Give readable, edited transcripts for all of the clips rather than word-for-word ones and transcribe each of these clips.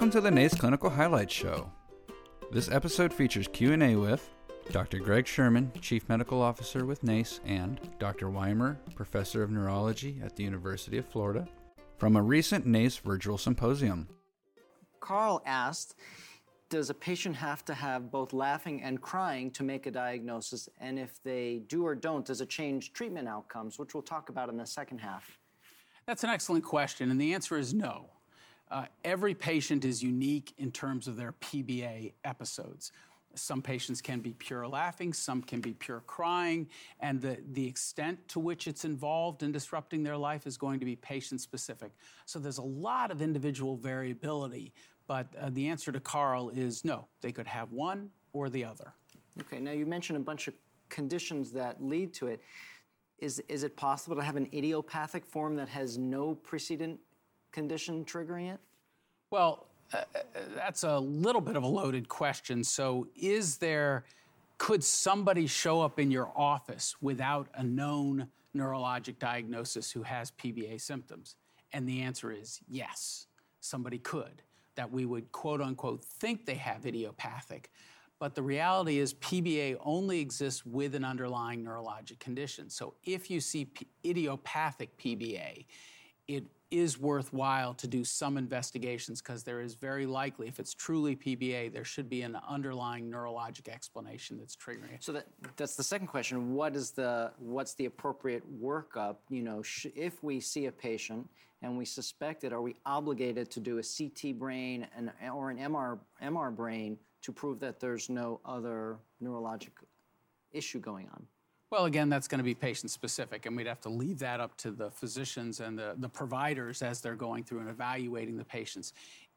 Welcome to the NACE Clinical Highlights Show. This episode features Q&A with Dr. Greg Sherman, Chief Medical Officer with NACE, and Dr. Weimer, Professor of Neurology at the University of Florida, from a recent NACE virtual symposium. Carl asked, does a patient have to have both laughing and crying to make a diagnosis? And if they do or don't, does it change treatment outcomes, which we'll talk about in the second half? That's an excellent question, and the answer is no. Every patient is unique in terms of their PBA episodes. Some patients can be pure laughing, some can be pure crying, and the extent to which it's involved in disrupting their life is going to be patient-specific. So there's a lot of individual variability, but the answer to Carl is no. They could have one or the other. Okay, now you mentioned a bunch of conditions that lead to it. Is it possible to have an idiopathic form that has no precedent condition triggering it? Well, that's a little bit of a loaded question. So could somebody show up in your office without a known neurologic diagnosis who has PBA symptoms? And the answer is yes, somebody could, that we would quote unquote think they have idiopathic. But the reality is PBA only exists with an underlying neurologic condition. So if you see idiopathic PBA, it is worthwhile to do some investigations because there is very likely, if it's truly PBA, there should be an underlying neurologic explanation that's triggering it. So that's the second question. What's the appropriate workup? You know, if we see a patient and we suspect it, are we obligated to do a CT brain or an MR brain to prove that there's no other neurologic issue going on? Well, again, that's going to be patient-specific, and we'd have to leave that up to the physicians and the providers as they're going through and evaluating the patients.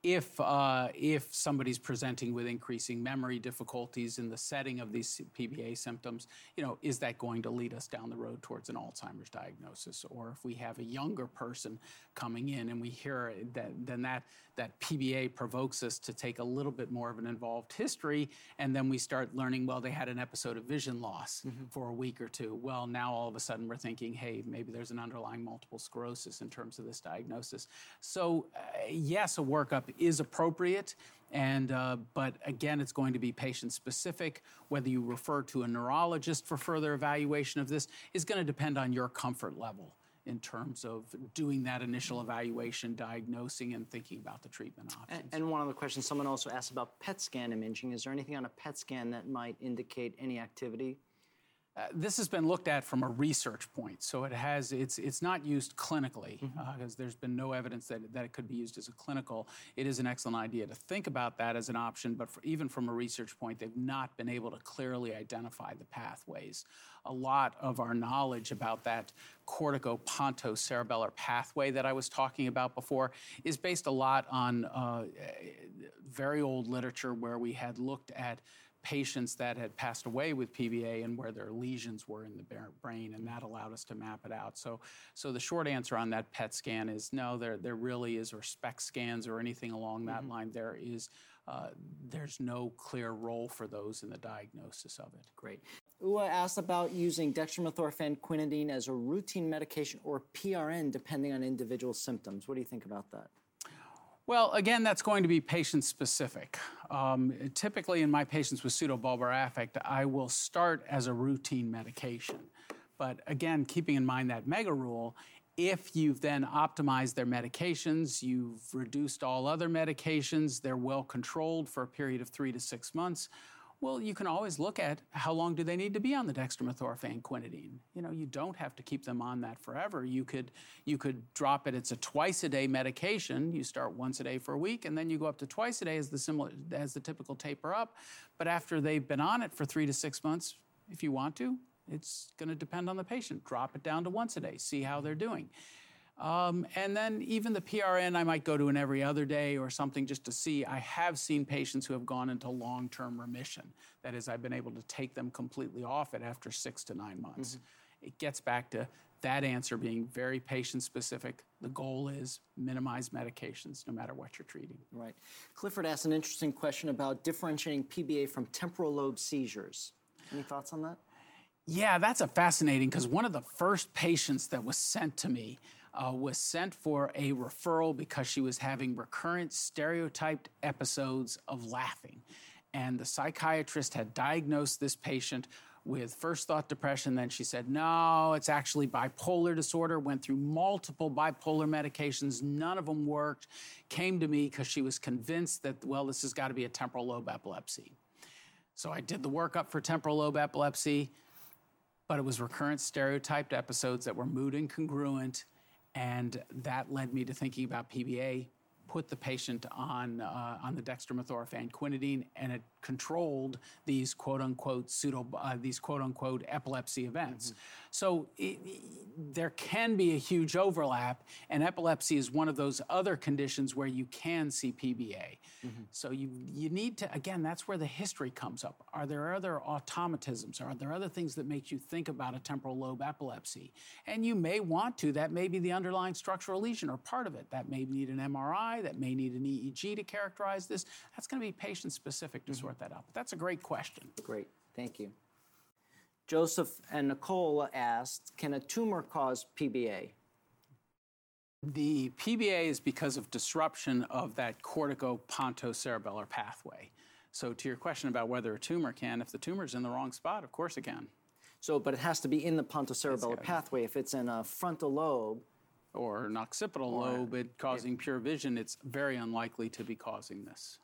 If somebody's presenting with increasing memory difficulties in the setting of these PBA symptoms, is that going to lead us down the road towards an Alzheimer's diagnosis? Or if we have a younger person coming in and we hear that PBA provokes us to take a little bit more of an involved history, and then we start learning, well, they had an episode of vision loss for a week or two. Well, now all of a sudden we're thinking, hey, maybe there's an underlying multiple sclerosis in terms of this diagnosis. So yes, a workup is appropriate, but again, it's going to be patient-specific. Whether you refer to a neurologist for further evaluation of this is going to depend on your comfort level in terms of doing that initial evaluation, diagnosing, and thinking about the treatment options. And one other question, someone also asked about PET scan imaging. Is there anything on a PET scan that might indicate any activity? This has been looked at from a research point, so it's not used clinically because there's been no evidence that it could be used as a clinical. It is an excellent idea to think about that as an option, but even from a research point, they've not been able to clearly identify the pathways. A lot of our knowledge about that cortico-pontocerebellar pathway that I was talking about before is based a lot on very old literature where we had looked at patients that had passed away with PBA and where their lesions were in the brain, and that allowed us to map it out. So the short answer on that PET scan is no, there really is, or SPECT scans or anything along that line. There's no clear role for those in the diagnosis of it. Great. Ua asked about using dextromethorphan quinidine as a routine medication or PRN depending on individual symptoms. What do you think about that? Well, again, that's going to be patient-specific. Typically, in my patients with pseudobulbar affect, I will start as a routine medication. But again, keeping in mind that mega rule, if you've then optimized their medications, you've reduced all other medications, they're well controlled for a period of 3 to 6 months, well, you can always look at how long do they need to be on the dextromethorphan quinidine. You don't have to keep them on that forever. You could drop it. It's a twice-a-day medication. You start once a day for a week, and then you go up to twice a day as the typical taper up. But after they've been on it for 3 to 6 months, if you want to, it's going to depend on the patient. Drop it down to once a day. See how they're doing. And then even the PRN, I might go to an every other day or something just to see. I have seen patients who have gone into long-term remission. That is, I've been able to take them completely off it after 6 to 9 months. It gets back to that answer being very patient-specific. The goal is minimize medications no matter what you're treating. Right. Clifford asked an interesting question about differentiating PBA from temporal lobe seizures. Any thoughts on that? Yeah, that's a fascinating, because one of the first patients that was sent to me was sent for a referral because she was having recurrent stereotyped episodes of laughing. And the psychiatrist had diagnosed this patient with first thought depression. Then she said, no, it's actually bipolar disorder. Went through multiple bipolar medications. None of them worked. Came to me because she was convinced that, well, this has got to be a temporal lobe epilepsy. So I did the workup for temporal lobe epilepsy, but it was recurrent stereotyped episodes that were mood incongruent. And that led me to thinking about PBA, put the patient on the dextromethorphan quinidine, and it controlled these quote-unquote these quote-unquote epilepsy events. Mm-hmm. So there can be a huge overlap, and epilepsy is one of those other conditions where you can see PBA. Mm-hmm. So you need to, again, that's where the history comes up. Are there other automatisms? Are there other things that make you think about a temporal lobe epilepsy? And you may want to. That may be the underlying structural lesion or part of it. That may need an MRI. That may need an EEG to characterize this. That's going to be patient-specific to sort that out. But that's a great question. Great. Thank you. Joseph and Nicole asked, can a tumor cause PBA? The PBA is because of disruption of that cortico-pontocerebellar pathway. So to your question about whether a tumor can, if the tumor's in the wrong spot, of course it can. So, but it has to be in the pontocerebellar pathway. If it's in a frontal lobe, or an occipital lobe, causing pure vision, it's very unlikely to be causing this.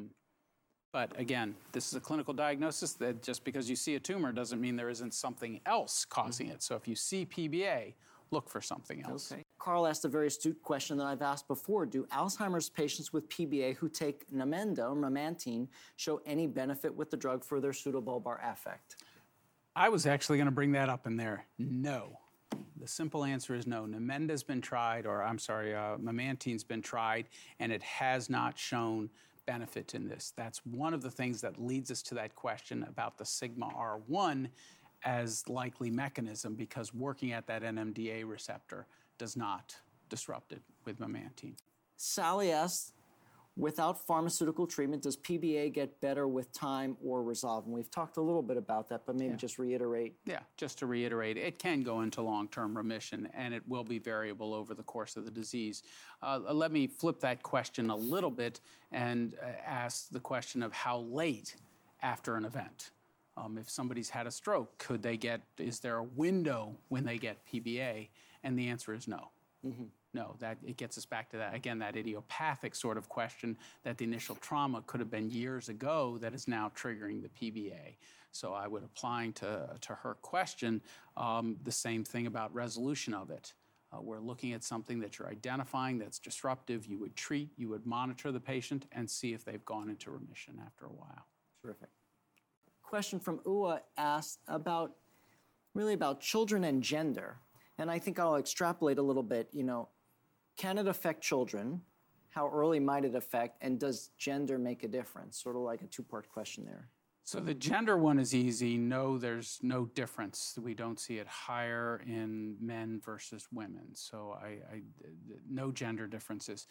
But again, this is a clinical diagnosis that just because you see a tumor doesn't mean there isn't something else causing it. So if you see PBA, look for something else. Okay. Carl asked a very astute question that I've asked before. Do Alzheimer's patients with PBA who take Namenda or memantine show any benefit with the drug for their pseudobulbar affect? I was actually going to bring that up in there. No. The simple answer is no. Namenda's been tried, or I'm sorry, memantine's been tried, and it has not shown benefit in this. That's one of the things that leads us to that question about the sigma R1 as likely mechanism, because working at that NMDA receptor does not disrupt it with memantine. Sally asks, without pharmaceutical treatment, does PBA get better with time or resolve? And we've talked a little bit about that, but maybe just reiterate. Yeah, just to reiterate, it can go into long-term remission, and it will be variable over the course of the disease. Let me flip that question a little bit and ask the question of how late after an event. If somebody's had a stroke, is there a window when they get PBA? And the answer is no. Mm-hmm. No, that it gets us back to that, again, that idiopathic sort of question that the initial trauma could have been years ago that is now triggering the PBA. So I would, applying to her question, the same thing about resolution of it. We're looking at something that you're identifying that's disruptive. You would treat, you would monitor the patient and see if they've gone into remission after a while. Terrific. Question from Ua asked about children and gender. And I think I'll extrapolate a little bit, can it affect children? How early might it affect? And does gender make a difference? Sort of like a two-part question there. So the gender one is easy. No, there's no difference. We don't see it higher in men versus women. So no gender differences.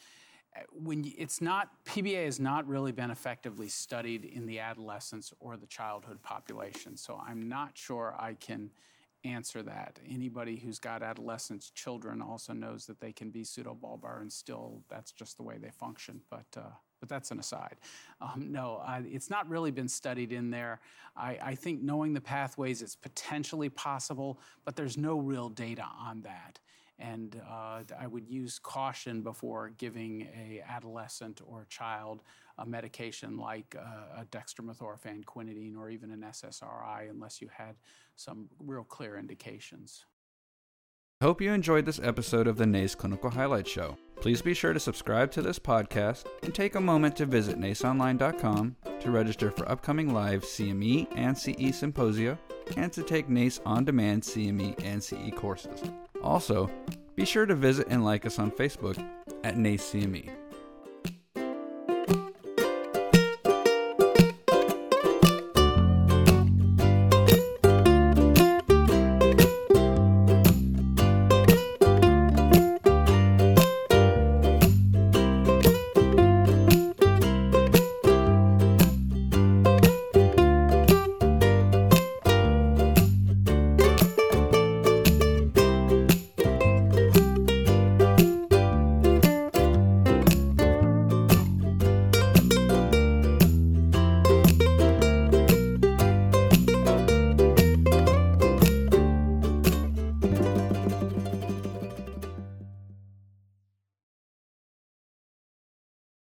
PBA has not really been effectively studied in the adolescents or the childhood population. So I'm not sure I can answer that. Anybody who's got adolescents, children also knows that they can be pseudobulbar, and still that's just the way they function. But that's an aside. It's not really been studied in there. I think knowing the pathways, it's potentially possible, but there's no real data on that. And I would use caution before giving a adolescent or child a medication like a dextromethorphan quinidine or even an SSRI unless you had some real clear indications. I hope you enjoyed this episode of the NACE Clinical Highlights Show. Please be sure to subscribe to this podcast and take a moment to visit naceonline.com to register for upcoming live CME and CE symposia and to take NACE on-demand CME and CE courses. Also, be sure to visit and like us on Facebook at NACE CME.